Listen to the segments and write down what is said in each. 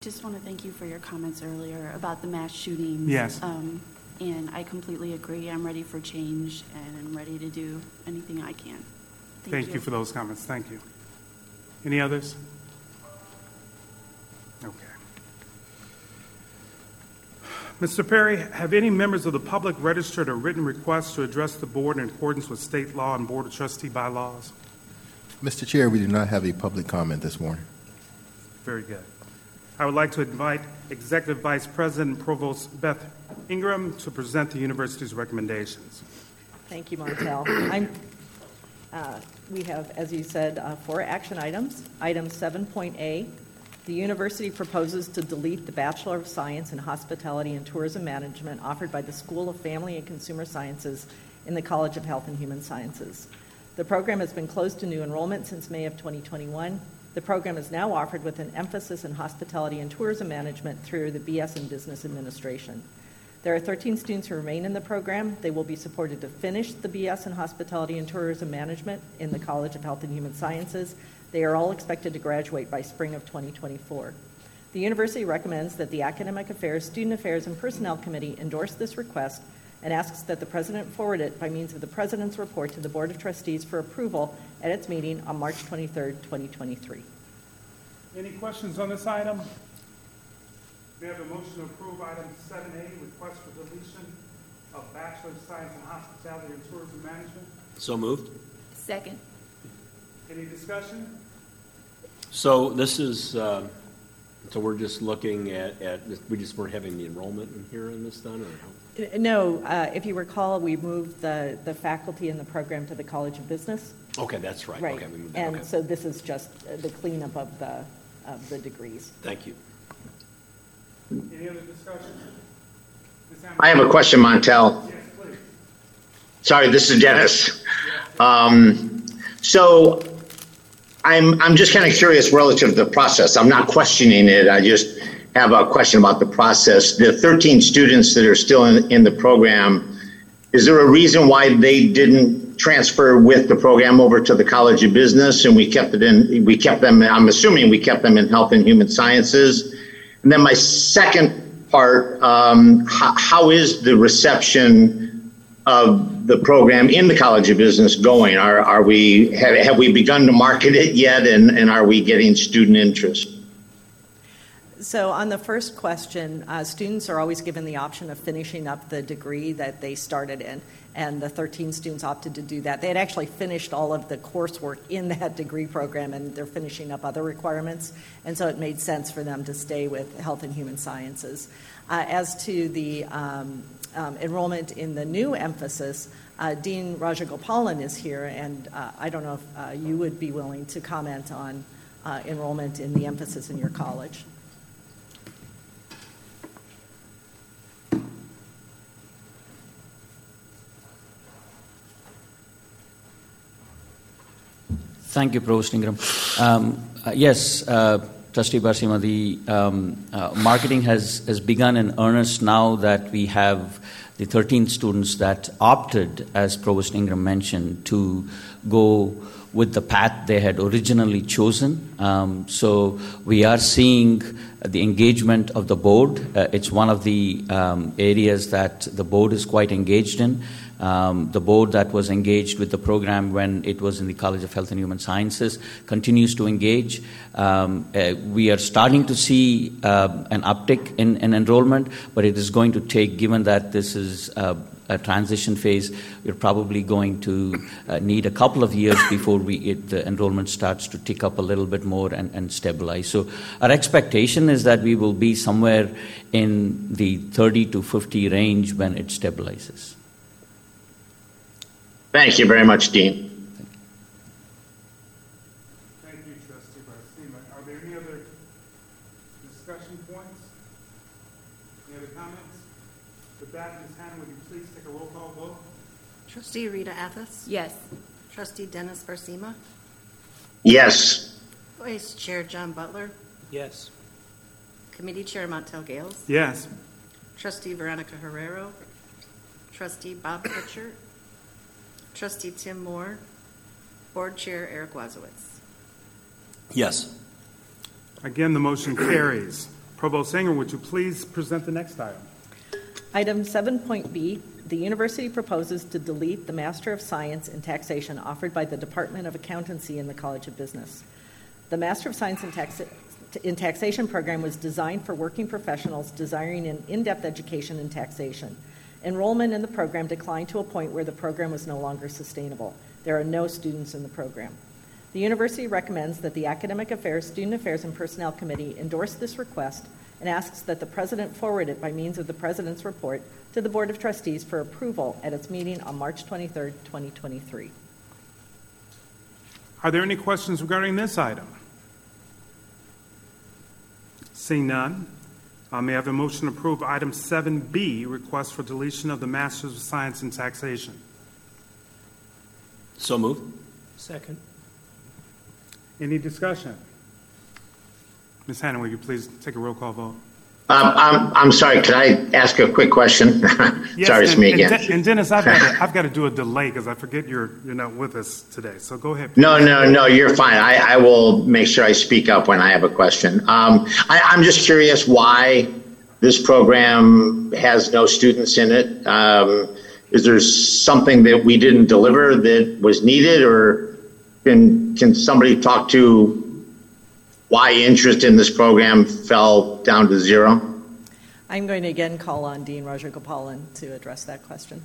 Just want to thank you for your comments earlier about the mass shootings. Yes. And I completely agree. I'm ready for change, and I'm ready to do anything I can. Thank you for those comments. Thank you. Any others? Okay. Mr. Perry, have any members of the public registered a written request to address the board in accordance with state law and board of trustee bylaws? Mr. Chair, we do not have a public comment this morning. Very good. I would like to invite Executive Vice President and Provost Beth Ingram to present the university's recommendations. Thank you, Montel. We have, as you said, 4 action items. Item 7.A, the university proposes to delete the Bachelor of Science in Hospitality and Tourism Management offered by the School of Family and Consumer Sciences in the College of Health and Human Sciences. The program has been closed to new enrollment since May of 2021. The program is now offered with an emphasis in hospitality and tourism management through the BS in Business Administration. There are 13 students who remain in the program. They will be supported to finish the BS in Hospitality and Tourism Management in the College of Health and Human Sciences. They are all expected to graduate by spring of 2024. The university recommends that the Academic Affairs, Student Affairs, and Personnel Committee endorse this request and asks that the President forward it by means of the President's report to the Board of Trustees for approval at its meeting on March 23, 2023. Any questions on this item? We have a motion to approve item 7A, request for deletion of Bachelor of Science in Hospitality and Tourism Management. So moved. Second. Any discussion? So this is, so we're just looking at we just weren't having the enrollment in here in this then? Or how? No, if you recall, we moved the faculty in the program to the College of Business. Okay, that's right. Right. Okay, we moved that. And Okay. so this is just the cleanup of the degrees. Thank you. Any other discussion? I have a question, Montel. Yes, please. Sorry, this is Dennis. So I'm just kind of curious relative to the process. I'm not questioning it. I just have a question about the process. The 13 students that are still in the program, is there a reason why they didn't transfer with the program over to the College of Business and we kept them, I'm assuming we kept them in Health and Human Sciences? And then my second part, how is the reception of the program in the College of Business going? Have we begun to market it yet, and are we getting student interest? So on the first question, students are always given the option of finishing up the degree that they started in, and the 13 students opted to do that. They had actually finished all of the coursework in that degree program, and they're finishing up other requirements, and so it made sense for them to stay with Health and Human Sciences. As to the enrollment in the new emphasis, Dean Rajagopalan is here, and I don't know if you would be willing to comment on enrollment in the emphasis in your college. Thank you, Provost Ingram. Yes, Trustee Barsima, the marketing has begun in earnest now that we have the 13 students that opted, as Provost Ingram mentioned, to go with the path they had originally chosen. So we are seeing the engagement of the board. It's one of the areas that the board is quite engaged in. The board that was engaged with the program when it was in the College of Health and Human Sciences continues to engage. We are starting to see an uptick in enrollment, but it is going to take, given that this is a transition phase, we're probably going to need a couple of years before the enrollment starts to tick up a little bit more and stabilize. So our expectation is that we will be somewhere in the 30 to 50 range when it stabilizes. Thank you very much, Dean. Thank you, Trustee Barsima. Are there any other discussion points? Any other comments? With that, Ms. Hannah, would you please take a roll call vote? Trustee Rita Athos? Yes. Trustee Dennis Barsima? Yes. Vice Chair John Butler? Yes. Committee Chair Montel Gales? Yes. Trustee Veronica Herrero? Trustee Bob Pritchard? Trustee Tim Moore? Board Chair Eric Wazowitz? Yes. Again, the motion carries. Provost Ingram, would you please present the next item? Item 7.b, the university proposes to delete the Master of Science in Taxation offered by the Department of Accountancy in the College of Business. The Master of Science in Taxation program was designed for working professionals desiring an in-depth education in taxation. Enrollment in the program declined to a point where the program was no longer sustainable. There are no students in the program. The university recommends that the Academic Affairs, Student Affairs, and Personnel Committee endorse this request and asks that the President forward it by means of the President's report to the Board of Trustees for approval at its meeting on March 23, 2023. Are there any questions regarding this item? Seeing none, may I have a motion to approve item 7B, request for deletion of the Masters of Science in Taxation? So moved. Second. Any discussion? Ms. Hannon, will you please take a roll call vote? I'm sorry, could I ask a quick question? Yes, Sorry, it's me again. And Dennis, I've got to do a delay because I forget you're not with us today. So go ahead. No, you're fine. I will make sure I speak up when I have a question. I'm just curious why this program has no students in it. Is there something that we didn't deliver that was needed, or can somebody talk to why interest in this program fell down to zero? I'm going to again call on Dean Rajagopalan to address that question.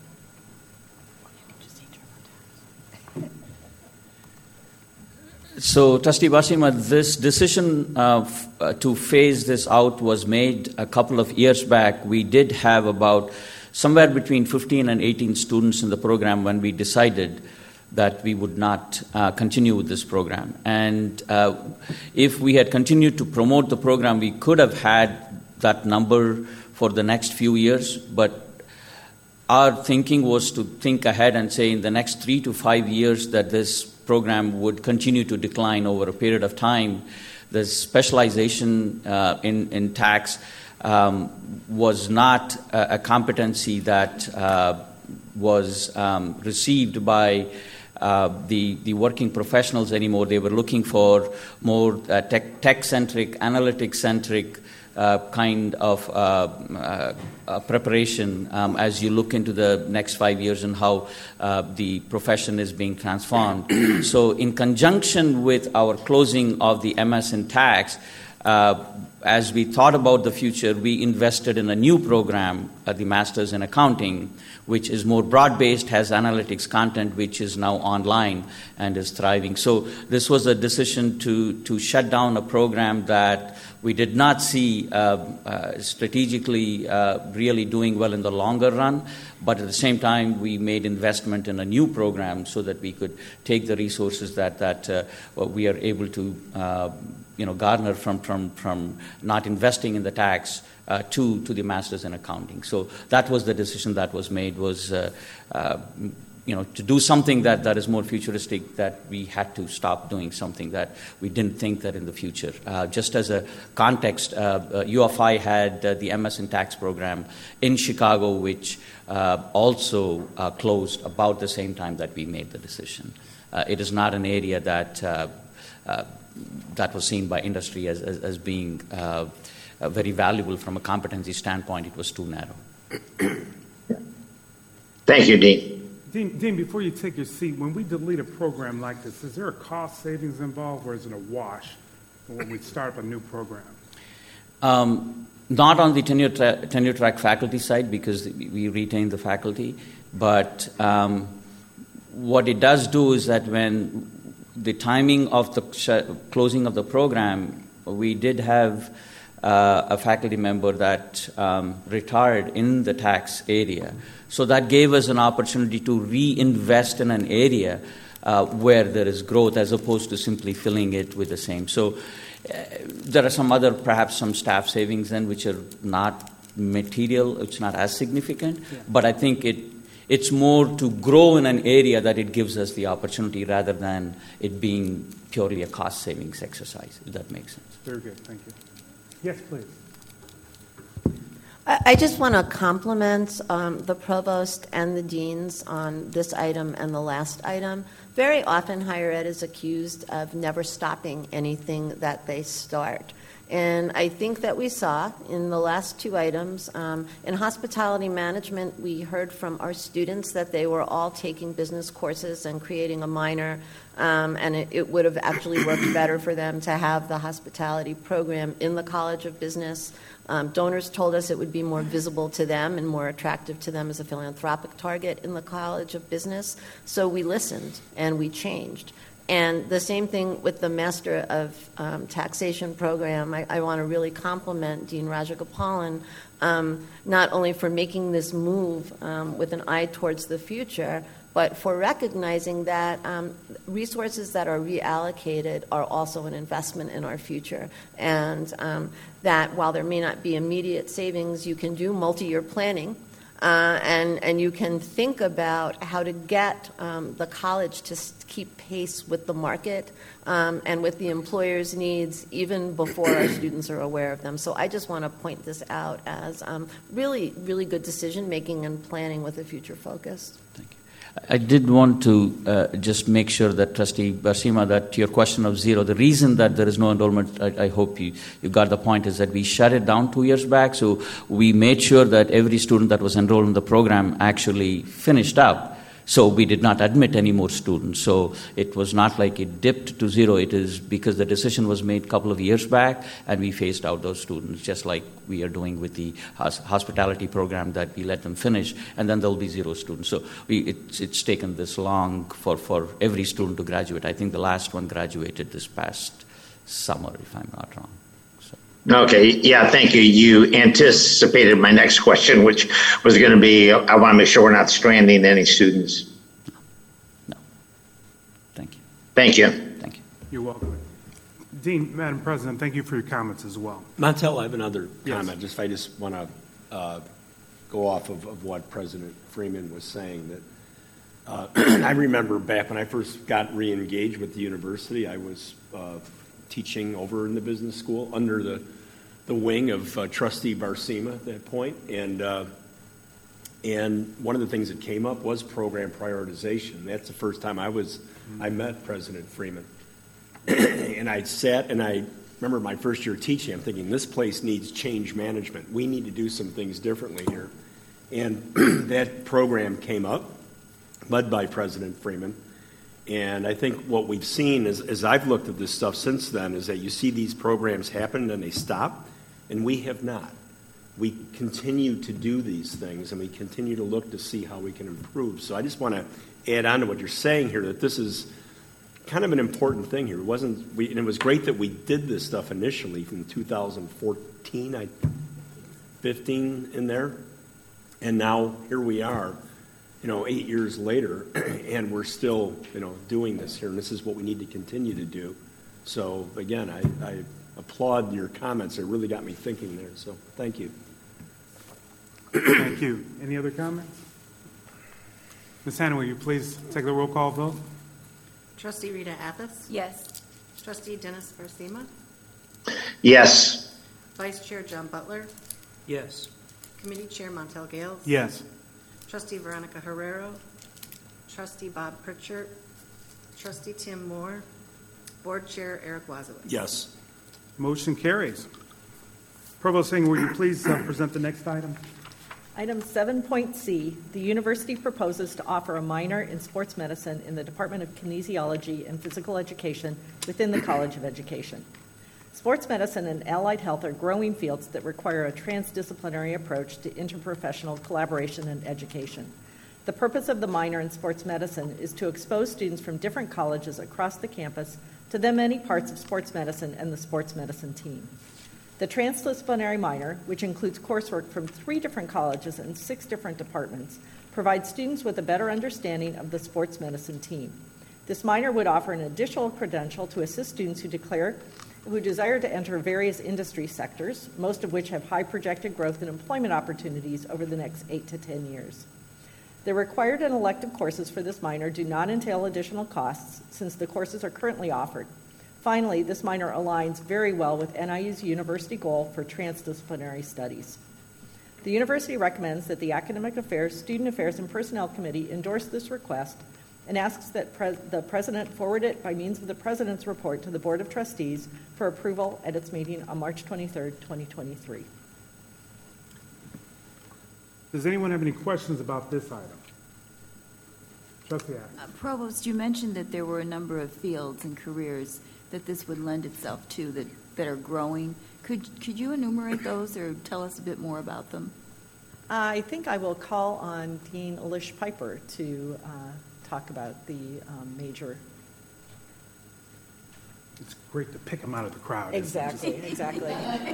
So, Trustee Basima, this decision to phase this out was made a couple of years back. We did have about somewhere between 15 and 18 students in the program when we decided that we would not continue with this program. And if we had continued to promote the program, we could have had that number for the next few years. But our thinking was to think ahead and say in the next 3 to 5 years that this program would continue to decline over a period of time. The specialization in tax was not a competency that was received by the working professionals anymore. They were looking for more tech-centric, analytic-centric kind of preparation as you look into the next 5 years and how the profession is being transformed. So in conjunction with our closing of the MS in Tax, as we thought about the future, we invested in a new program, the Masters in Accounting, which is more broad-based, has analytics content, which is now online and is thriving. So this was a decision to shut down a program that we did not see strategically really doing well in the longer run, but at the same time, we made investment in a new program so that we could take the resources that we are able to garner from not investing in the tax to the Masters in Accounting. So that was the decision that was made, was to do something that is more futuristic, that we had to stop doing something that we didn't think that in the future. Just as a context, UFI had the MS in Tax program in Chicago, which also closed about the same time that we made the decision. It is not an area that was seen by industry as being very valuable from a competency standpoint. It was too narrow. Thank you, Dean. Dean, before you take your seat, when we delete a program like this, is there a cost savings involved, or is it a wash when we start up a new program? Not on the tenure track faculty side, because we retain the faculty, but what it does do is that when the timing of the closing of the program, we did have a faculty member that retired in the tax area. So that gave us an opportunity to reinvest in an area where there is growth as opposed to simply filling it with the same. So there are perhaps some staff savings then which are not material, it's not as significant, but I think it's more to grow in an area that it gives us the opportunity rather than it being purely a cost savings exercise, if that makes sense. Very good, thank you. Yes, please. I just want to compliment the provost and the deans on this item and the last item. Very often higher ed is accused of never stopping anything that they start. And I think that we saw in the last two items, in hospitality management, we heard from our students that they were all taking business courses and creating a minor, and it would have actually worked better for them to have the hospitality program in the College of Business. Donors told us it would be more visible to them and more attractive to them as a philanthropic target in the College of Business. So we listened and we changed. And the same thing with the Master of Taxation program. I want to really compliment Dean Rajagopalan, not only for making this move with an eye towards the future, but for recognizing that resources that are reallocated are also an investment in our future. And that while there may not be immediate savings, you can do multi-year planning. And you can think about how to get the college to keep pace with the market and with the employer's needs even before our students are aware of them. So I just want to point this out as really, really good decision-making and planning with a future focus. Thank you. I did want to just make sure that, Trustee Barsima, that to your question of zero, the reason that there is no enrollment, I hope you got the point, is that we shut it down 2 years back. So we made sure that every student that was enrolled in the program actually finished out. So we did not admit any more students. So it was not like it dipped to zero. It is because the decision was made a couple of years back, and we phased out those students, just like we are doing with the hospitality program, that we let them finish, and then there'll be zero students. So it's taken this long for every student to graduate. I think the last one graduated this past summer, if I'm not wrong. Okay, yeah, thank you. You anticipated my next question, which was going to be, I want to make sure we're not stranding any students. No. Thank you. Thank you. Thank you. You're welcome. Dean, Madam President, thank you for your comments as well. Montel, I have another comment. Yes. I just want to go off of what President Freeman was saying. That I remember back when I first got re-engaged with the university, I was teaching over in the business school under the wing of Trustee Barsima at that point. And one of the things that came up was program prioritization. That's the first time I met President Freeman. And I sat and I remember my first year teaching, I'm thinking, this place needs change management. We need to do some things differently here. And that program came up, led by President Freeman. And I think what we've seen is, as I've looked at this stuff since then, is that you see these programs happen and they stop, and we have not. We continue to do these things, and we continue to look to see how we can improve. So I just want to add on to what you're saying here, that this is kind of an important thing here. And it was great that we did this stuff initially from 2014, 15 in there, and now here we are, 8 years later, and we're still, doing this here, and this is what we need to continue to do. So again, I applaud your comments. It really got me thinking there. So thank you. Thank you. Any other comments? Ms. Hanna, will you please take the roll call vote? Trustee Rita Athos? Yes. Trustee Dennis Barsima? Yes. Vice Chair John Butler? Yes. Committee Chair Montel Gales? Yes. Trustee Veronica Herrero? Trustee Bob Pritchard? Trustee Tim Moore? Board Chair Eric Wazowitz? Yes. Motion carries. Provost Singh, will you please present the next item? Item 7.c, the university proposes to offer a minor in sports medicine in the Department of Kinesiology and Physical Education within the College of Education. Sports medicine and allied health are growing fields that require a transdisciplinary approach to interprofessional collaboration and education. The purpose of the minor in sports medicine is to expose students from different colleges across the campus to the many parts of sports medicine and the sports medicine team. The transdisciplinary minor, which includes coursework from 3 different colleges and 6 different departments, provides students with a better understanding of the sports medicine team. This minor would offer an additional credential to assist students who desire to enter various industry sectors, most of which have high projected growth and employment opportunities over the next 8 to 10 years. The required and elective courses for this minor do not entail additional costs, since the courses are currently offered. Finally, this minor aligns very well with NIU's university goal for transdisciplinary studies. The university recommends that the Academic Affairs, Student Affairs, and Personnel Committee endorse this request and asks that the President forward it by means of the President's report to the Board of Trustees for approval at its meeting on March 23rd, 2023. Does anyone have any questions about this item? Trustee Adams. Provost, you mentioned that there were a number of fields and careers that this would lend itself to that are growing. Could you enumerate those or tell us a bit more about them? I think I will call on Dean Elish Piper to talk about the major. It's great to pick them out of the crowd. isn't it? Exactly.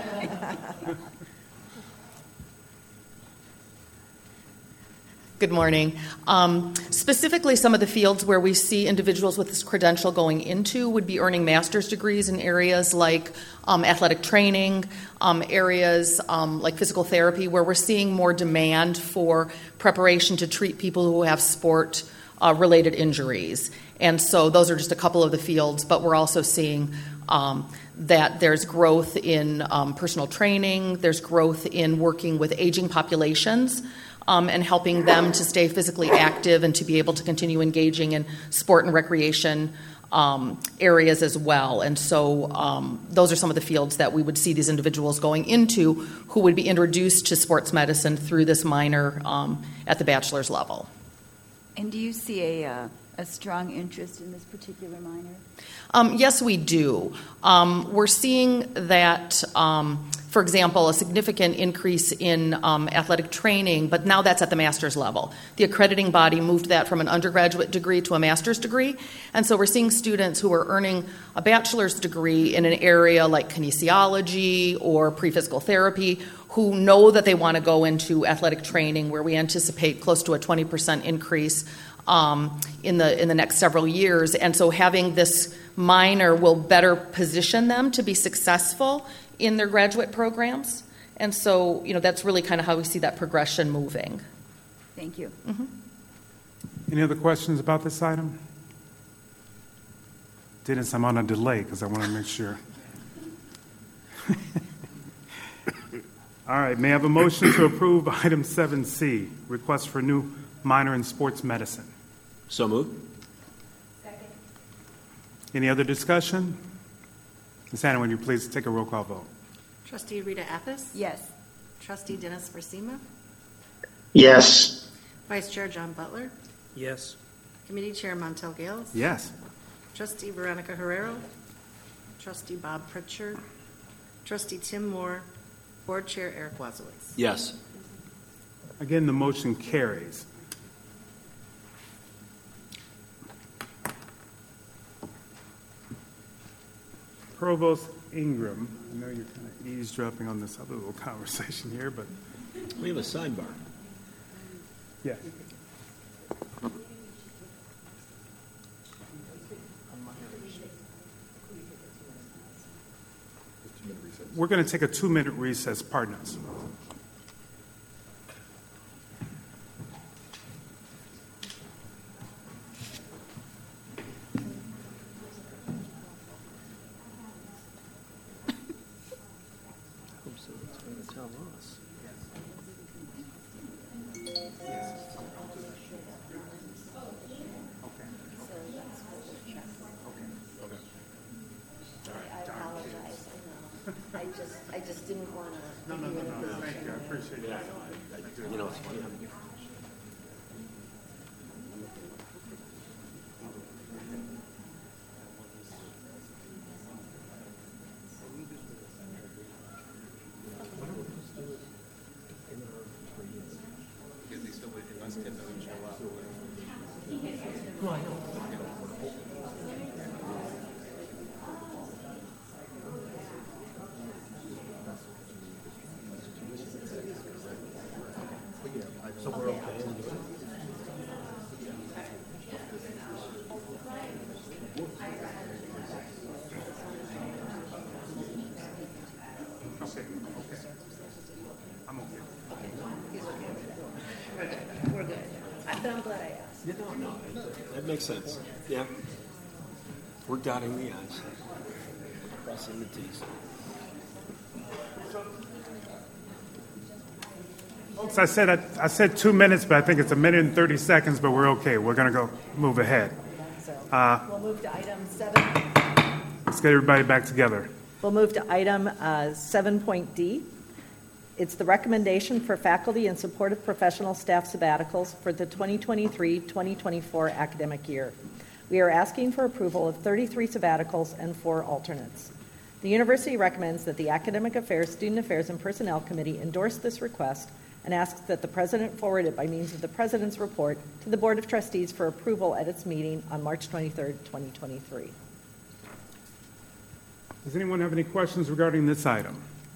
Good morning. Specifically, some of the fields where we see individuals with this credential going into would be earning master's degrees in areas like athletic training, areas like physical therapy, where we're seeing more demand for preparation to treat people who have sport-related injuries. And so those are just a couple of the fields, but we're also seeing that there's growth in personal training, there's growth in working with aging populations, and helping them to stay physically active and to be able to continue engaging in sport and recreation areas as well. And so those are some of the fields that we would see these individuals going into who would be introduced to sports medicine through this minor at the bachelor's level. And do you see a strong interest in this particular minor? Yes, we do. We're seeing that, for example, a significant increase in athletic training, but now that's at the master's level. The accrediting body moved that from an undergraduate degree to a master's degree, and so we're seeing students who are earning a bachelor's degree in an area like kinesiology or pre-physical therapy who know that they want to go into athletic training, where we anticipate close to a 20% increase in the next several years. And so having this minor will better position them to be successful in their graduate programs. And so, that's really kind of how we see that progression moving. Thank you. Mm-hmm. Any other questions about this item? Dennis, I'm on a delay because I want to make sure. All right, may I have a motion to approve item 7C, request for new minor in sports medicine? So moved. Second. Any other discussion? Ms. Hannah, would you please take a roll call vote? Trustee Rita Appus? Yes. Trustee Dennis Versima? Yes. Vice Chair John Butler? Yes. Committee Chair Montel Gales? Yes. Trustee Veronica Herrero? Trustee Bob Pritchard? Trustee Tim Moore? Board Chair Eric Wazowitz? Yes. Again, the motion carries. Provost Ingram, I know you're kind of eavesdropping on this other little conversation here, but We have a sidebar. yeah. We're going to take a 2-minute recess. Pardon us. I just didn't want to. No. Thank you. I appreciate that. It's funny. I'm okay. We're good. But I'm glad I asked. No, that makes sense. Yeah. We're dotting the i's, crossing the t's. Folks, I said 2 minutes, but I think it's 1 minute and 30 seconds, but we're okay. We're going to move ahead. We'll move to item 7. Let's get everybody back together. We'll move to item 7.D. It's the recommendation for faculty and supportive professional staff sabbaticals for the 2023-2024 academic year. We are asking for approval of 33 sabbaticals and 4 alternates. The university recommends that the Academic Affairs, Student Affairs, and Personnel Committee endorse this request and asks that the President forward it by means of the President's report to the Board of Trustees for approval at its meeting on March 23, 2023. Does anyone have any questions regarding this item?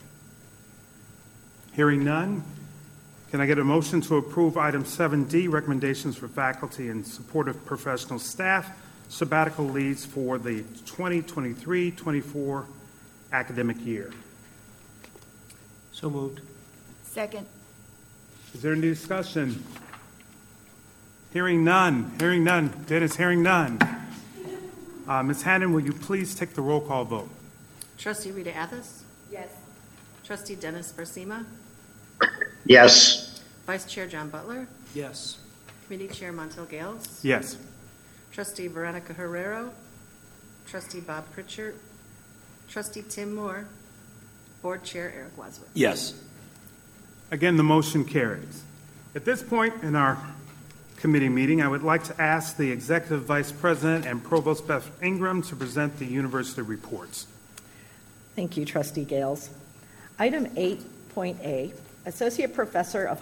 Hearing none, can I get a motion to approve item 7D, recommendations for faculty and supportive professional staff sabbatical leaves for the 2023-24 academic year? So moved. Second. Is there any discussion? Hearing none. Dennis, hearing none. Ms. Hannon, will you please take the roll call vote? Trustee Rita Athos? Yes. Trustee Dennis Barcima? Yes. Vice Chair John Butler? Yes. Committee Chair Montel Gales? Yes. Trustee Veronica Herrero? Trustee Bob Pritchard? Trustee Tim Moore? Board Chair Eric Wadsworth? Yes. Again, the motion carries. At this point in our committee meeting, I would like to ask the Executive Vice President and Provost Beth Ingram to present the university reports. Thank you, Trustee Gales. Item 8.A, Associate Professor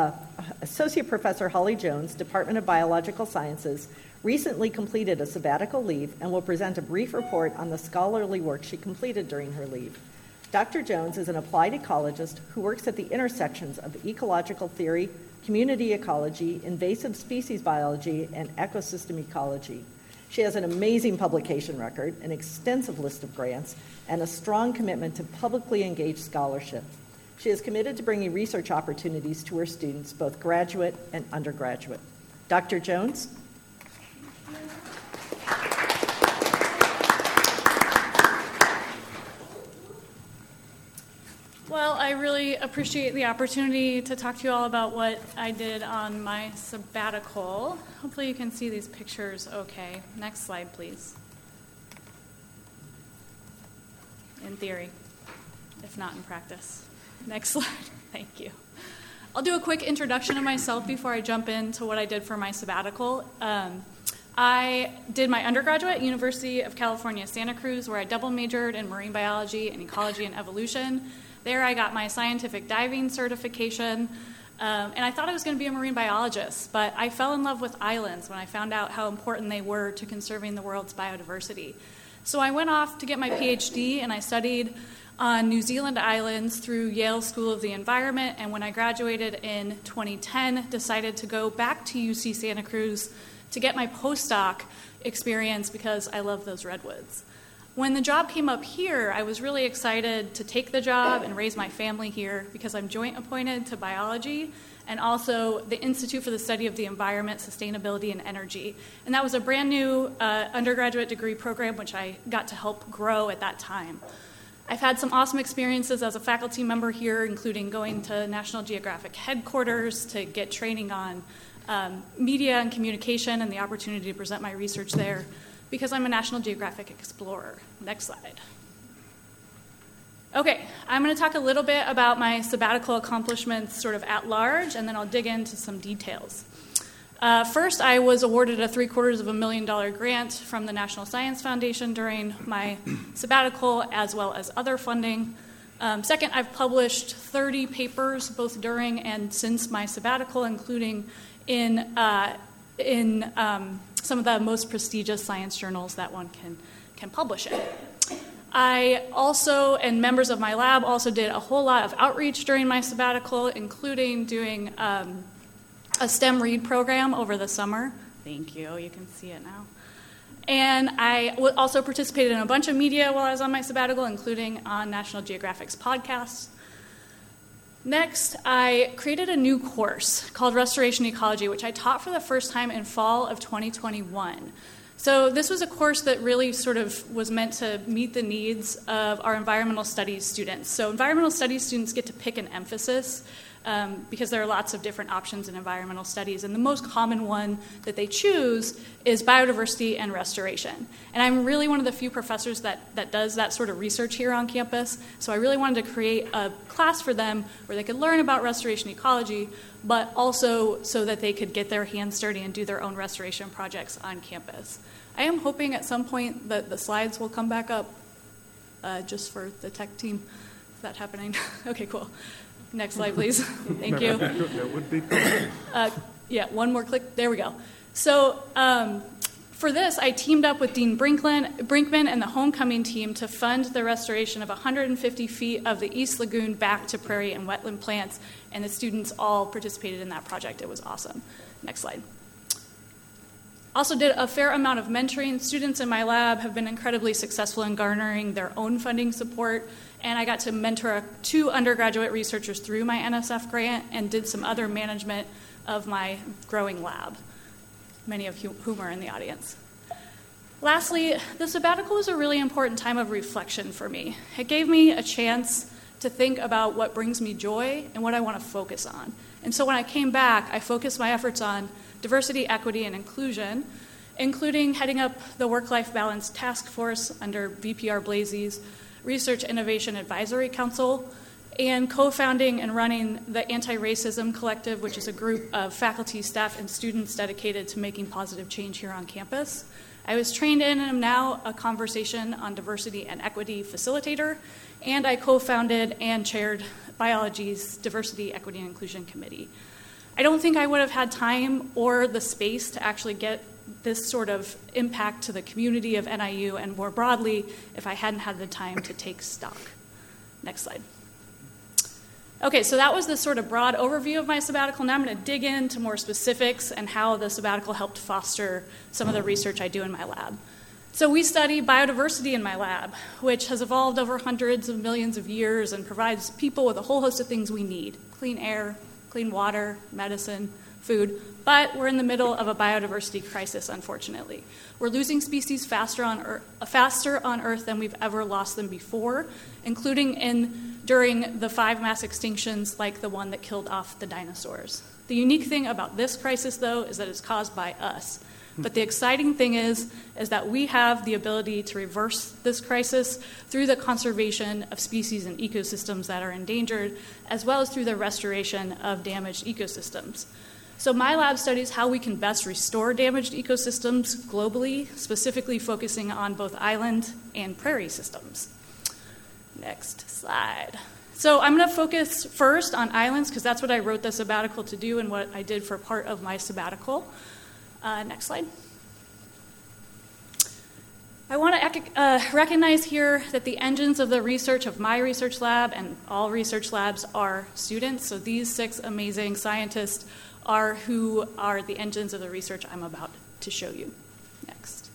Holly Jones, Department of Biological Sciences, recently completed a sabbatical leave and will present a brief report on the scholarly work she completed during her leave. Dr. Jones is an applied ecologist who works at the intersections of ecological theory, community ecology, invasive species biology, and ecosystem ecology. She has an amazing publication record, an extensive list of grants, and a strong commitment to publicly engaged scholarship. She is committed to bringing research opportunities to her students, both graduate and undergraduate. Dr. Jones? Well, I really appreciate the opportunity to talk to you all about what I did on my sabbatical. Hopefully you can see these pictures okay. Next slide, please. In theory, if not in practice. Next slide. Thank you. I'll do a quick introduction of myself before I jump into what I did for my sabbatical. I did my undergraduate at University of California, Santa Cruz, where I double majored in marine biology and ecology and evolution. There I got my scientific diving certification, and I thought I was going to be a marine biologist, but I fell in love with islands when I found out how important they were to conserving the world's biodiversity. So I went off to get my PhD, and I studied on New Zealand islands through Yale School of the Environment, and when I graduated in 2010, decided to go back to UC Santa Cruz to get my postdoc experience because I love those redwoods. When the job came up here, I was really excited to take the job and raise my family here because I'm joint appointed to biology and also the Institute for the Study of the Environment, Sustainability, and Energy. And that was a brand new undergraduate degree program which I got to help grow at that time. I've had some awesome experiences as a faculty member here, including going to National Geographic headquarters to get training on media and communication and the opportunity to present my research there because I'm a National Geographic explorer. Next slide. Okay, I'm going to talk a little bit about my sabbatical accomplishments sort of at large, and then I'll dig into some details. First, I was awarded a $750,000 grant from the National Science Foundation during my sabbatical, as well as other funding. Second, I've published 30 papers both during and since my sabbatical, including in some of the most prestigious science journals that one can publish in. I also, and members of my lab, also did a whole lot of outreach during my sabbatical, including doing a STEM read program over the summer. Thank you. You can see it now. And I also participated in a bunch of media while I was on my sabbatical, including on National Geographic's podcasts. Next, I created a new course called Restoration Ecology, which I taught for the first time in fall of 2021. So this was a course that really sort of was meant to meet the needs of our environmental studies students. So environmental studies students get to pick an emphasis because there are lots of different options in environmental studies. And the most common one that they choose is biodiversity and restoration. And I'm really one of the few professors that does that sort of research here on campus. So I really wanted to create a class for them where they could learn about restoration ecology, but also so that they could get their hands dirty and do their own restoration projects on campus. I am hoping at some point that the slides will come back up just for the tech team. Is that happening? Okay, cool. Next slide, please. Thank you. That would be cool. Yeah, one more click. There we go. So for this, I teamed up with Dean Brinkman and the Homecoming team to fund the restoration of 150 feet of the East Lagoon back to prairie and wetland plants, and the students all participated in that project. It was awesome. Next slide. Also did a fair amount of mentoring. Students in my lab have been incredibly successful in garnering their own funding support, and I got to mentor 2 undergraduate researchers through my NSF grant and did some other management of my growing lab, many of whom are in the audience. Lastly, the sabbatical was a really important time of reflection for me. It gave me a chance to think about what brings me joy and what I want to focus on. And so when I came back, I focused my efforts on diversity, equity, and inclusion, including heading up the Work-Life Balance Task Force under VPR Blazey's Research Innovation Advisory Council, and co-founding and running the Anti-Racism Collective, which is a group of faculty, staff, and students dedicated to making positive change here on campus. I was trained in and am now a conversation on diversity and equity facilitator, and I co-founded and chaired Biology's Diversity, Equity, and Inclusion Committee. I don't think I would have had time or the space to actually get this sort of impact to the community of NIU and more broadly if I hadn't had the time to take stock. Next slide. Okay, so that was the sort of broad overview of my sabbatical. Now I'm going to dig into more specifics and how the sabbatical helped foster some of the research I do in my lab. So we study biodiversity in my lab, which has evolved over hundreds of millions of years and provides people with a whole host of things we need: clean air, clean water, medicine, food. But we're in the middle of a biodiversity crisis, unfortunately. We're losing species faster on Earth than we've ever lost them before, including during the 5 mass extinctions like the one that killed off the dinosaurs. The unique thing about this crisis, though, is that it's caused by us. But the exciting thing is that we have the ability to reverse this crisis through the conservation of species and ecosystems that are endangered, as well as through the restoration of damaged ecosystems. So my lab studies how we can best restore damaged ecosystems globally, specifically focusing on both island and prairie systems. Next slide. So I'm going to focus first on islands because that's what I wrote the sabbatical to do and what I did for part of my sabbatical. Next slide. I want to recognize here that the engines of the research of my research lab and all research labs are students. So these 6 amazing scientists are who are the engines of the research I'm about to show you. Next.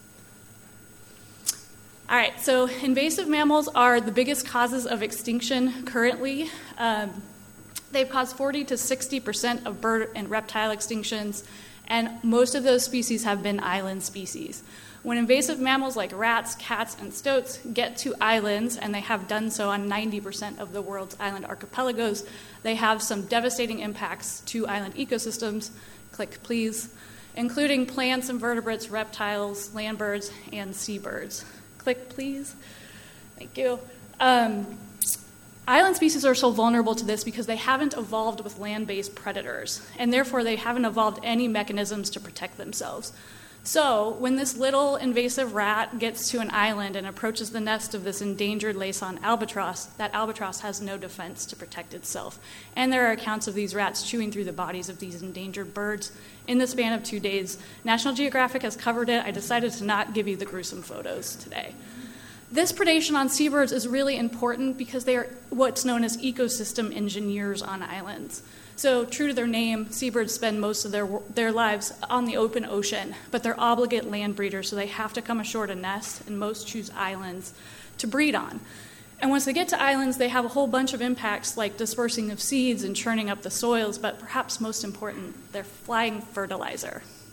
All right, so invasive mammals are the biggest causes of extinction currently. They've caused 40 to 60% of bird and reptile extinctions, and most of those species have been island species. When invasive mammals like rats, cats, and stoats get to islands, and they have done so on 90% of the world's island archipelagos, they have some devastating impacts to island ecosystems. Click, please. Including plants, invertebrates, reptiles, land birds, and seabirds. Click, please. Thank you. Island species are so vulnerable to this because they haven't evolved with land-based predators, and therefore they haven't evolved any mechanisms to protect themselves. So when this little invasive rat gets to an island and approaches the nest of this endangered Laysan albatross, that albatross has no defense to protect itself. And there are accounts of these rats chewing through the bodies of these endangered birds in the span of 2 days. National Geographic has covered it. I decided to not give you the gruesome photos today. This predation on seabirds is really important because they are what's known as ecosystem engineers on islands. So true to their name, seabirds spend most of their lives on the open ocean, but they're obligate land breeders, so they have to come ashore to nest, and most choose islands to breed on. And once they get to islands, they have a whole bunch of impacts like dispersing of seeds and churning up the soils, but perhaps most important, they're flying fertilizer.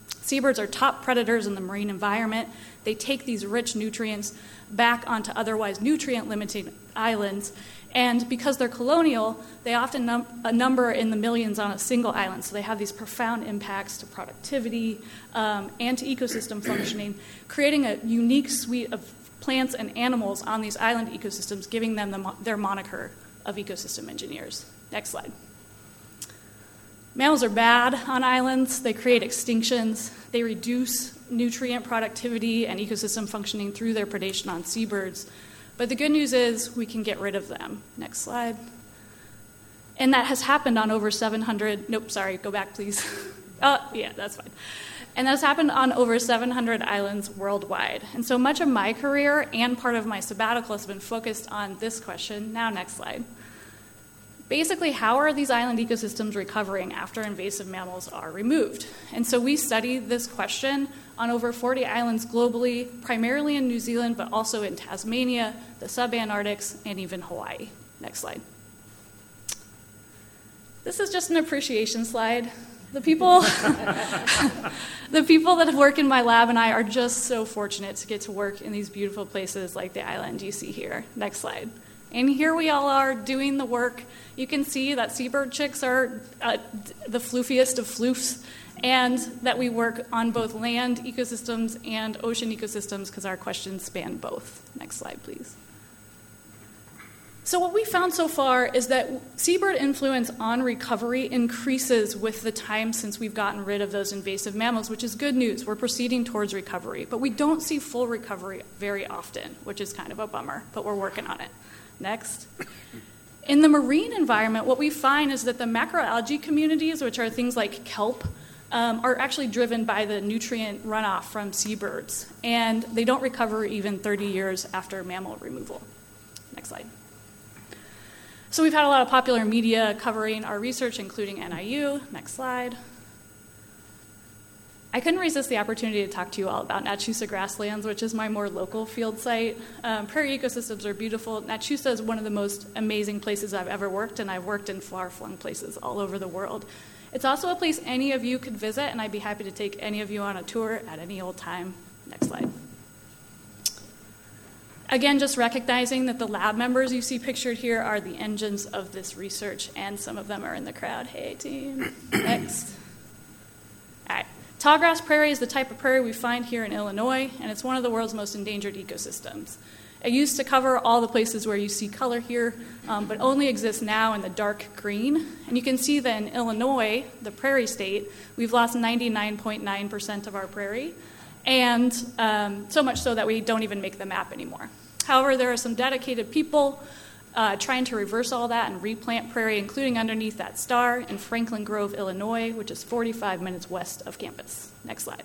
Seabirds are top predators in the marine environment. They take these rich nutrients back onto otherwise nutrient-limited islands, and because they're colonial, they often number in the millions on a single island, so they have these profound impacts to productivity and to ecosystem functioning, creating a unique suite of plants and animals on these island ecosystems, giving them their moniker of ecosystem engineers. Next slide. Mammals are bad on islands. They create extinctions. They reduce nutrient productivity and ecosystem functioning through their predation on seabirds. But the good news is we can get rid of them. Next slide. And that has happened on over 700, nope, sorry, go back, please. Yeah, that's fine. And that's happened on over 700 islands worldwide. And so much of my career and part of my sabbatical has been focused on this question. Now, next slide. Basically, how are these island ecosystems recovering after invasive mammals are removed? And so we study this question on over 40 islands globally, primarily in New Zealand, but also in Tasmania, the sub-Antarctics, and even Hawaii. Next slide. This is just an appreciation slide. The people that work in my lab and I are just so fortunate to get to work in these beautiful places like the island you see here. Next slide. And here we all are doing the work. You can see that seabird chicks are the floofiest of floofs, and that we work on both land ecosystems and ocean ecosystems because our questions span both. Next slide, please. So what we found so far is that seabird influence on recovery increases with the time since we've gotten rid of those invasive mammals, which is good news. We're proceeding towards recovery, but we don't see full recovery very often, which is kind of a bummer, but we're working on it. Next. In the marine environment, what we find is that the macroalgae communities, which are things like kelp, are actually driven by the nutrient runoff from seabirds, and they don't recover even 30 years after mammal removal. Next slide. So we've had a lot of popular media covering our research, including NIU. Next slide. I couldn't resist the opportunity to talk to you all about Nachusa grasslands, which is my more local field site. Prairie ecosystems are beautiful. Nachusa is one of the most amazing places I've ever worked, and I've worked in far-flung places all over the world. It's also a place any of you could visit, and I'd be happy to take any of you on a tour at any old time. Next slide. Again, just recognizing that the lab members you see pictured here are the engines of this research, and some of them are in the crowd. Hey, team. Next. All right. Tallgrass prairie is the type of prairie we find here in Illinois, and it's one of the world's most endangered ecosystems. It used to cover all the places where you see color here, but only exists now in the dark green. And you can see that in Illinois, the prairie state, we've lost 99.9% of our prairie, and so much so that we don't even make the map anymore. However, there are some dedicated people trying to reverse all that and replant prairie, including underneath that star in Franklin Grove, Illinois, which is 45 minutes west of campus. Next slide.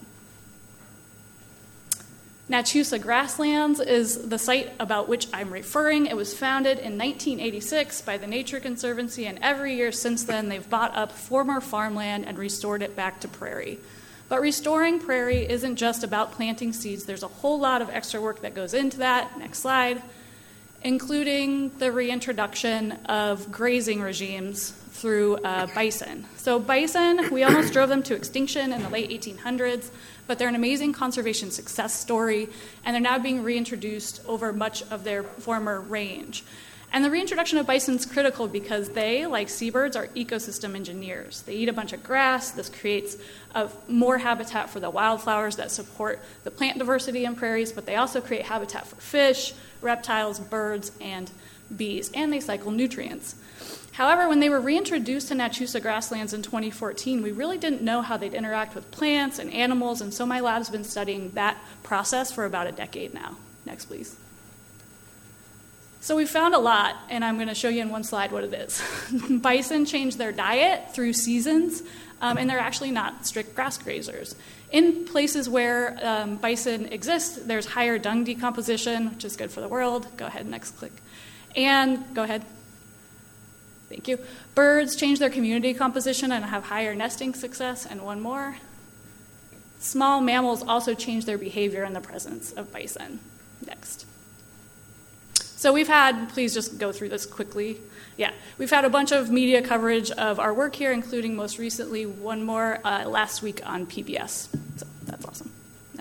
Nachusa Grasslands is the site about which I'm referring. It was founded in 1986 by the Nature Conservancy, and every year since then they've bought up former farmland and restored it back to prairie. But restoring prairie isn't just about planting seeds. There's a whole lot of extra work that goes into that. Next slide. Including the reintroduction of grazing regimes through bison. So bison, we almost drove them to extinction in the late 1800s, but they're an amazing conservation success story, and they're now being reintroduced over much of their former range. And the reintroduction of bison is critical because they, like seabirds, are ecosystem engineers. They eat a bunch of grass. This creates more habitat for the wildflowers that support the plant diversity in prairies, but they also create habitat for fish, reptiles, birds, and bees, and they cycle nutrients. However, when they were reintroduced to Nachusa grasslands in 2014, we really didn't know how they'd interact with plants and animals, and so my lab's been studying that process for about a decade now. Next, please. So we found a lot, and I'm going to show you in one slide what it is. Bison change their diet through seasons, and they're actually not strict grass grazers. In places where bison exist, there's higher dung decomposition, which is good for the world. Go ahead, next click. And go ahead. Thank you. Birds change their community composition and have higher nesting success. And one more. Small mammals also change their behavior in the presence of bison. Next. So we've had, please just go through this quickly. Yeah, we've had a bunch of media coverage of our work here, including most recently one more last week on PBS.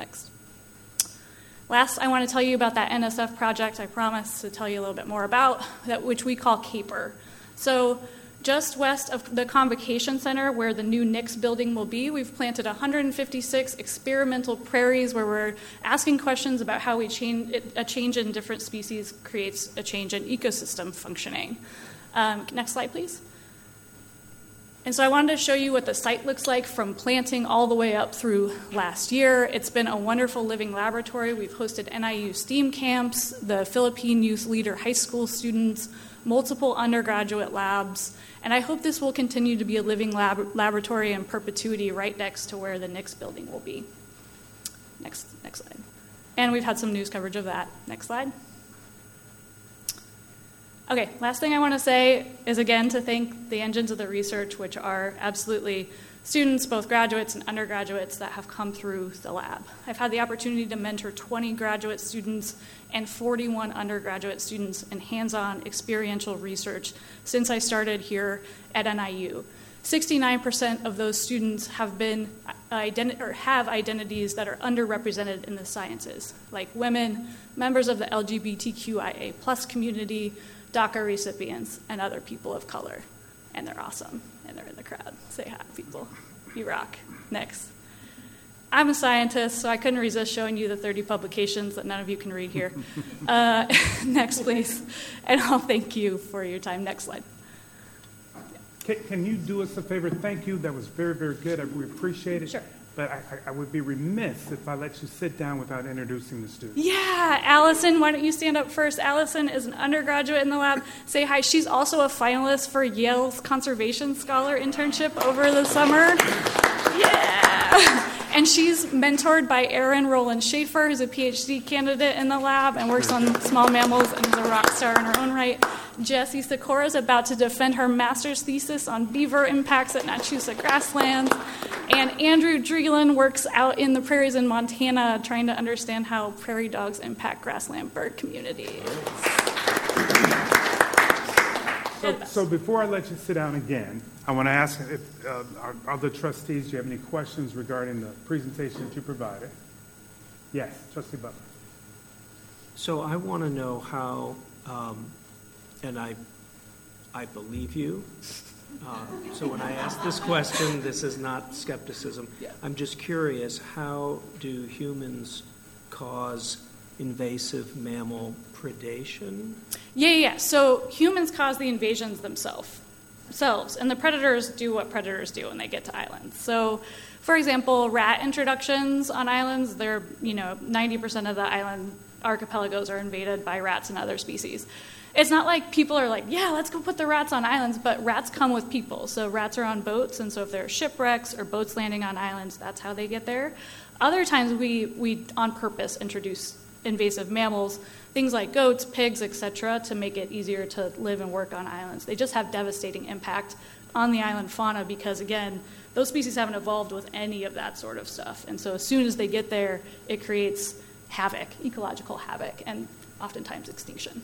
Next. Last, I want to tell you about that NSF project I promised to tell you a little bit more about, that which we call CAPER. So just west of the Convocation Center, where the new NICS building will be, we've planted 156 experimental prairies where we're asking questions about how a change in different species creates a change in ecosystem functioning. Next slide, please. And so I wanted to show you what the site looks like from planting all the way up through last year. It's been a wonderful living laboratory. We've hosted NIU STEAM camps, the Philippine Youth Leader High School students, multiple undergraduate labs, and I hope this will continue to be a living laboratory in perpetuity right next to where the NICS building will be. Next slide. And we've had some news coverage of that. Next slide. Okay, last thing I want to say is, again, to thank the engines of the research, which are absolutely students, both graduates and undergraduates, that have come through the lab. I've had the opportunity to mentor 20 graduate students and 41 undergraduate students in hands-on experiential research since I started here at NIU. 69% of those students have have identities that are underrepresented in the sciences, like women, members of the LGBTQIA+ community, DACA recipients, and other people of color. And they're awesome, and they're in the crowd. Say hi, people. You rock. Next. I'm a scientist, so I couldn't resist showing you the 30 publications that none of you can read here. Next, please. And I'll thank you for your time. Next slide. Can you do us a favor? Thank you. That was very, very good. We appreciate it. Sure. But I would be remiss if I let you sit down without introducing the students. Yeah, Allison, why don't you stand up first? Allison is an undergraduate in the lab. Say hi. She's also a finalist for Yale's Conservation Scholar internship over the summer. Yeah. And she's mentored by Aaron Roland Schaefer, who's a PhD candidate in the lab and works on small mammals and is a rock star in her own right. Jessie Sikora is about to defend her master's thesis on beaver impacts at Nachusa grasslands. And Andrew Dreeland works out in the prairies in Montana trying to understand how prairie dogs impact grassland bird communities. So before I let you sit down again, I want to ask if our other trustees, do you have any questions regarding the presentation that you provided? Yes, Trustee Butler. So I want to know how, and I believe you. So when I ask this question, this is not skepticism. Yeah. I'm just curious, how do humans cause invasive mammal predation? Yeah. So humans cause the invasions themselves, and the predators do what predators do when they get to islands. So, for example, rat introductions on islands, 90% of the island archipelagos are invaded by rats and other species. It's not like people are like, yeah, let's go put the rats on islands, but rats come with people. So rats are on boats, and so if there are shipwrecks or boats landing on islands, that's how they get there. Other times we on purpose introduce invasive mammals, things like goats, pigs, etc., to make it easier to live and work on islands. They just have devastating impact on the island fauna because, again, those species haven't evolved with any of that sort of stuff. And so as soon as they get there, it creates havoc, ecological havoc, and oftentimes extinction.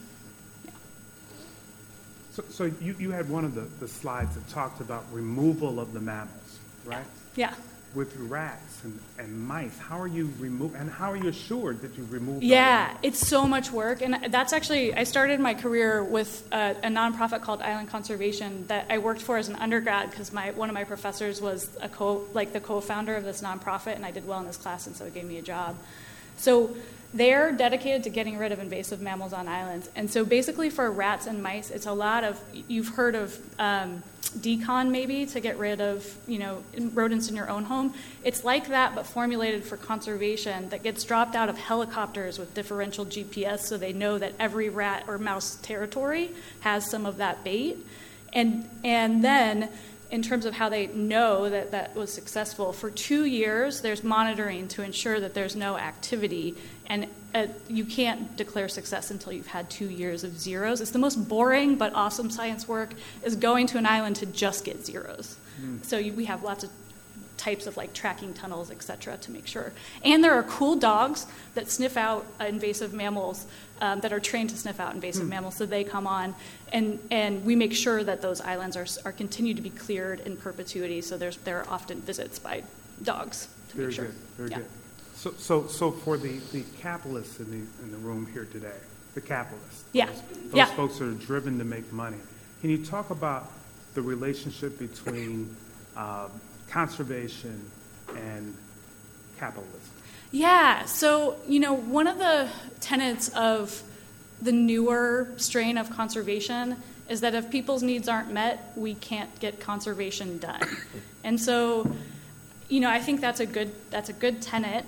So you had one of the slides that talked about removal of the mammals, right? Yeah. With rats and mice, how are you assured that you remove? Yeah, it's so much work, and that's actually, I started my career with a nonprofit called Island Conservation that I worked for as an undergrad because one of my professors was the co-founder of this nonprofit, and I did well in this class, and so it gave me a job. So they're dedicated to getting rid of invasive mammals on islands. And so basically for rats and mice, it's a lot of, you've heard of decon maybe to get rid of, rodents in your own home. It's like that, but formulated for conservation that gets dropped out of helicopters with differential GPS so they know that every rat or mouse territory has some of that bait. And then in terms of how they know that that was successful, for 2 years, there's monitoring to ensure that there's no activity. And you can't declare success until you've had 2 years of zeros. It's the most boring but awesome science work is going to an island to just get zeros. So we have lots of types of tracking tunnels, et cetera, to make sure. And there are cool dogs that sniff out invasive mammals that are trained to sniff out invasive mammals, so they come on, and we make sure that those islands are continued to be cleared in perpetuity. So there are often visits by dogs to make sure. Very good. So for the capitalists in the room here today, the capitalists, Yeah. those folks that are driven to make money, can you talk about the relationship between conservation and capitalism? Yeah, so, one of the tenets of the newer strain of conservation is that if people's needs aren't met, we can't get conservation done. And so, I think that's a good tenet.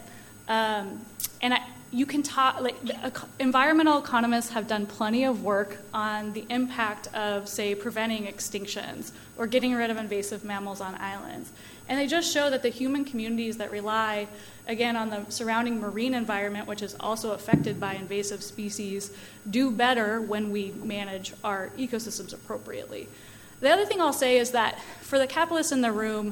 You can talk, environmental economists have done plenty of work on the impact of, say, preventing extinctions or getting rid of invasive mammals on islands. And they just show that the human communities that rely, again, on the surrounding marine environment, which is also affected by invasive species, do better when we manage our ecosystems appropriately. The other thing I'll say is that for the capitalists in the room,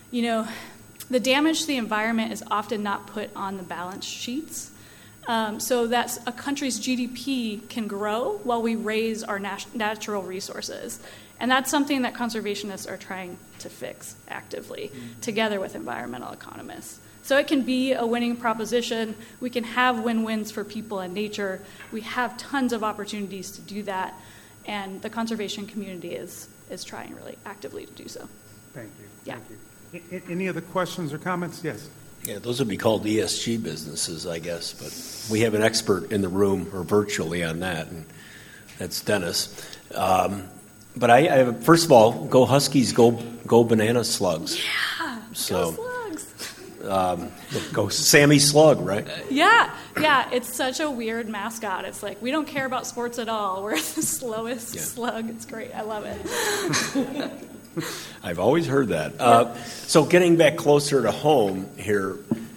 the damage to the environment is often not put on the balance sheets. So that a country's GDP can grow while we raise our natural resources. And that's something that conservationists are trying to fix actively, together with environmental economists. So it can be a winning proposition. We can have win-wins for people and nature. We have tons of opportunities to do that. And the conservation community is trying really actively to do so. Thank you. Yeah. Thank you. Any other questions or comments? Yes. Yeah, those would be called ESG businesses, I guess. But we have an expert in the room, or virtually, on that, and that's Dennis. But I have, first of all, go Huskies, go Banana Slugs. Yeah, so, go Slugs. Go Sammy Slug, right? Yeah, it's such a weird mascot. It's like, we don't care about sports at all. We're the slowest slug. It's great. I love it. I've always heard that. So getting back closer to home here,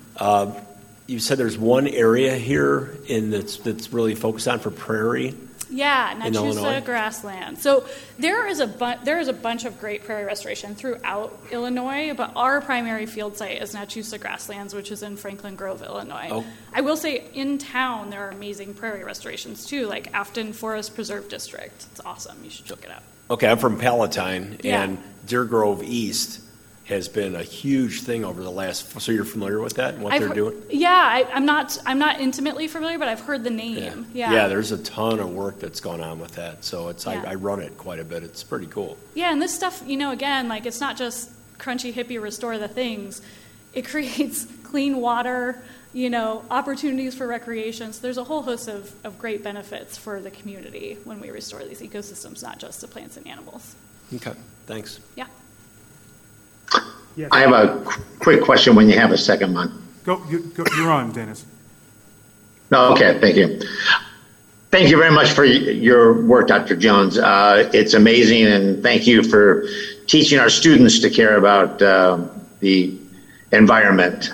you said there's one area here that's really focused on for prairie. Yeah, in Illinois? Nachusa grassland. So there is a bunch of great prairie restoration throughout Illinois, but our primary field site is Nachusa Grasslands, which is in Franklin Grove, Illinois. Oh. I will say in town there are amazing prairie restorations too, like Afton Forest Preserve District. It's awesome. You should check it out. Okay, I'm from Palatine, Yeah. and Deer Grove East has been a huge thing over the last. So you're familiar with that and what they're doing? Yeah, I'm not intimately familiar, but I've heard the name. Yeah, there's a ton of work that's going on with that. So it's Yeah. I run it quite a bit. It's pretty cool. Yeah, and this stuff, again, like it's not just crunchy hippie restore the things. It creates clean water, opportunities for recreation. So there's a whole host of great benefits for the community when we restore these ecosystems, not just to plants and animals. Okay, thanks. Yeah. Yes. I have a quick question when you have a second, Mon. You're on, Dennis. No, okay, thank you. Thank you very much for your work, Dr. Jones. It's amazing, and thank you for teaching our students to care about the environment.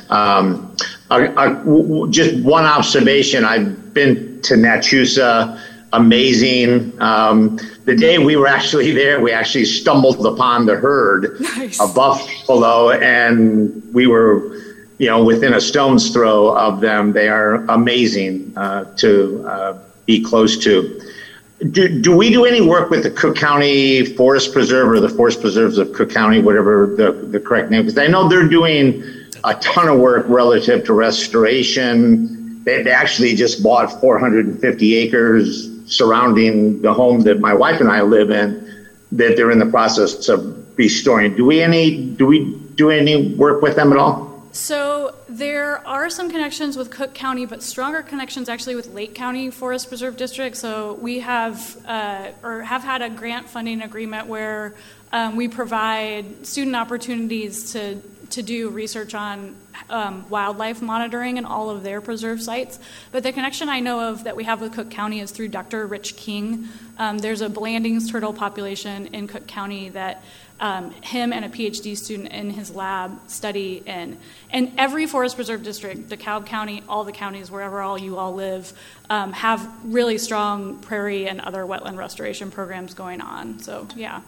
Just one observation, I've been to Nachusa, amazing. The day we were actually there, we actually stumbled upon the herd of buffalo, and we were, within a stone's throw of them. They are amazing to be close to. Do we do any work with the Cook County Forest Preserve or the Forest Preserves of Cook County, whatever the correct name? Because I know they're doing a ton of work relative to restoration. They actually just bought 450 acres surrounding the home that my wife and I live in that they're in the process of restoring. Do we do any work with them at all? So there are some connections with Cook County, but stronger connections actually with Lake County Forest Preserve District. So we have had a grant funding agreement where we provide student opportunities to do research on wildlife monitoring in all of their preserve sites. But the connection I know of that we have with Cook County is through Dr. Rich King. There's a Blandings turtle population in Cook County that him and a PhD student in his lab study in. And every forest preserve district, DeKalb County, all the counties, wherever you all live, have really strong prairie and other wetland restoration programs going on. So, yeah.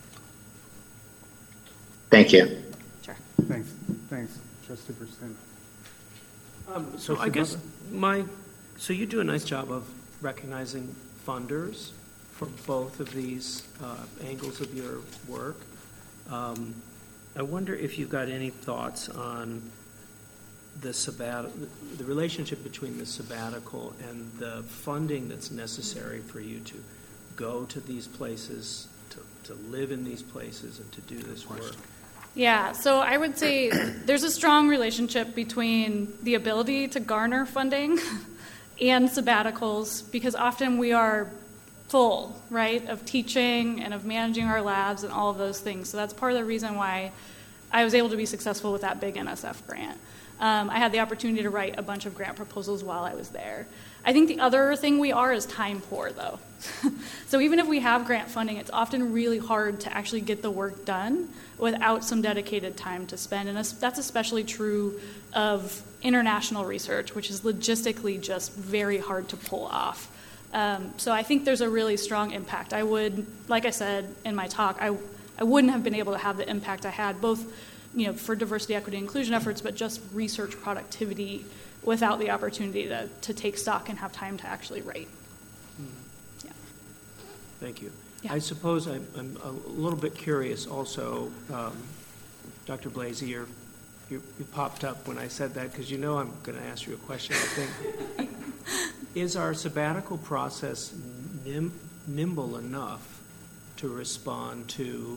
Thank you. Sure. Thanks, Trustee Burstyn. So I guess so you do a nice job of recognizing funders for both of these angles of your work. I wonder if you've got any thoughts on the relationship between the sabbatical and the funding that's necessary for you to go to these places, to live in these places, and to do this work? Yeah, so I would say there's a strong relationship between the ability to garner funding and sabbaticals, because often we are full, right, of teaching and of managing our labs and all of those things. So that's part of the reason why I was able to be successful with that big NSF grant. I had the opportunity to write a bunch of grant proposals while I was there. I think the other thing we are is time poor, though. So even if we have grant funding, it's often really hard to actually get the work done without some dedicated time to spend. And that's especially true of international research, which is logistically just very hard to pull off. So I think there's a really strong impact. I would, like I said in my talk, I wouldn't have been able to have the impact I had, both for diversity, equity, inclusion efforts, but just research productivity without the opportunity to take stock and have time to actually write. Yeah. Thank you. Yeah. I suppose I'm a little bit curious also, Dr. Blasey, you popped up when I said that because I'm going to ask you a question, I think. Is our sabbatical process nimble enough to respond to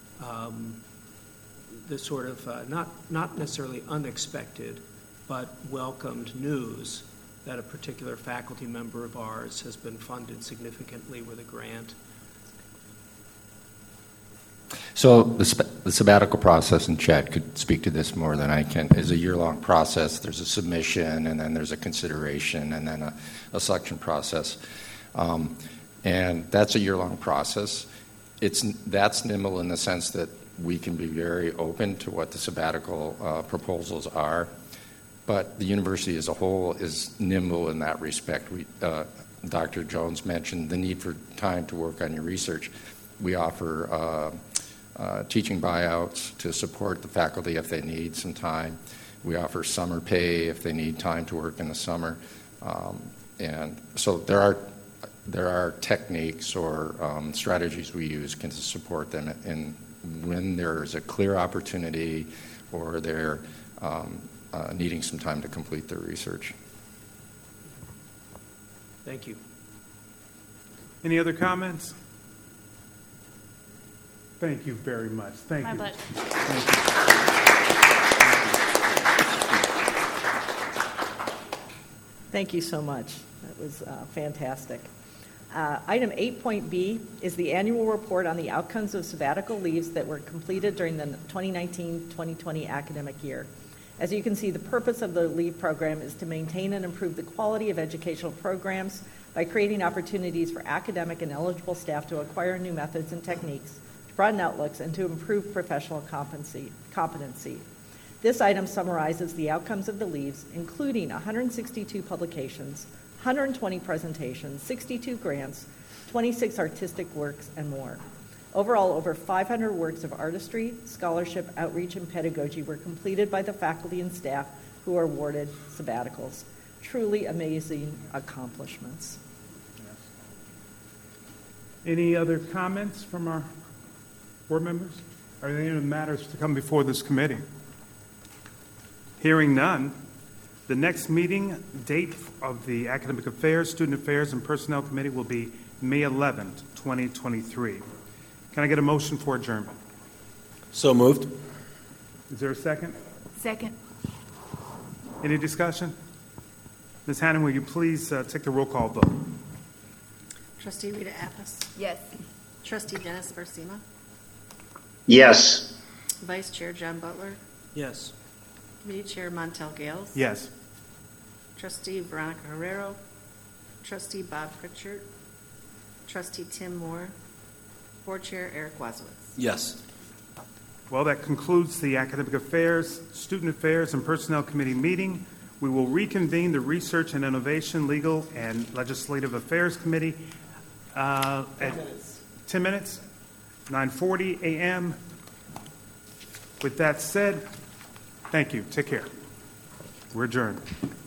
the sort of not necessarily unexpected, but welcomed news that a particular faculty member of ours has been funded significantly with a grant? So the sabbatical process, and Chad could speak to this more than I can, is a year-long process. There's a submission, and then there's a consideration, and then a selection process. And that's a year-long process. That's nimble in the sense that we can be very open to what the sabbatical proposals are, but the university as a whole is nimble in that respect. Dr. Jones mentioned the need for time to work on your research. We offer teaching buyouts to support the faculty if they need some time. We offer summer pay if they need time to work in the summer. And so there are techniques or strategies we use to support them in when there's a clear opportunity or they're needing some time to complete their research. Thank you. Any other comments? Thank you very much. Thank you. My pleasure. Thank you. Thank you so much. That was fantastic. Item 8.B is the annual report on the outcomes of sabbatical leaves that were completed during the 2019-2020 academic year. As you can see, the purpose of the leave program is to maintain and improve the quality of educational programs by creating opportunities for academic and eligible staff to acquire new methods and techniques, to broaden outlooks, and to improve professional competency. This item summarizes the outcomes of the leaves, including 162 publications, 120 presentations, 62 grants, 26 artistic works, and more. Overall, over 500 works of artistry, scholarship, outreach, and pedagogy were completed by the faculty and staff who are awarded sabbaticals. Truly amazing accomplishments. Any other comments from our board members? Are there any other matters to come before this committee? Hearing none, the next meeting date of the Academic Affairs, Student Affairs, and Personnel Committee will be May 11th, 2023. Can I get a motion for adjournment? So moved. Is there a second? Second. Any discussion? Ms. Hannon, will you please take the roll call vote? Trustee Rita Appus. Yes. Trustee Dennis Versima. Yes. Vice Chair John Butler. Yes. Committee Chair Montel Gales. Yes. Trustee Veronica Herrero. Trustee Bob Pritchard. Trustee Tim Moore. Board Chair Eric Wazowitz. Yes. Well, that concludes the Academic Affairs, Student Affairs, and Personnel Committee meeting. We will reconvene the Research and Innovation, Legal, and Legislative Affairs Committee at 10 minutes, 9:40 a.m. With that said, thank you. Take care. We're adjourned.